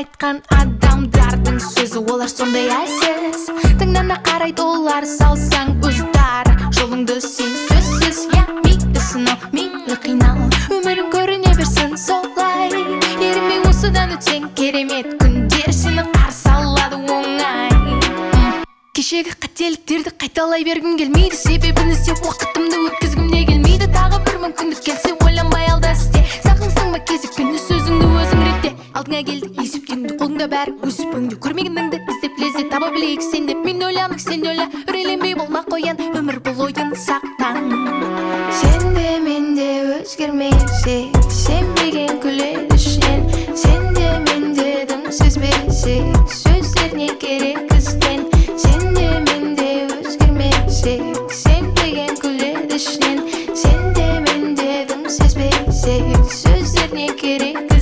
айтқан адамдардың сөзі, олар сондай әлсіз. Тыңдана қарайды олар, салсаң ұздар жолыңды сен сөзсіз. Мейлі сынау, мейлі қинау, өмірің көріне берсін солай. Ерінбей осыдан өтсең керемет күндер сені қарсы алады оңай. Кешегі қателіктерді қайталай бергім келмейді, себебін іздеп уақытымды өткізгім де келмейді. Тағы бір мүмкіндік келсе ойланбай алда істе, сағынсың ба кезек күні сөзіңді өзің ретте. Алдыңа келді есептегіңді, қолыңда бәрі өсіп өңде, көрмегеніңді іздеп лезде таба білейік сен деп. Мен ойланып сен де ойла, үрейленбей болма қоян, өмір бұл ойын сақтан. Сен де мен де өзгермесек, сенбеген күледі ішінен. Сен де мен дедім сезбесек, сөздер не керек ізден. Сен де мен де өзгермесек, сенбеген күледі ішінен. Сен де мен дедім сезбесек, сөздер не керек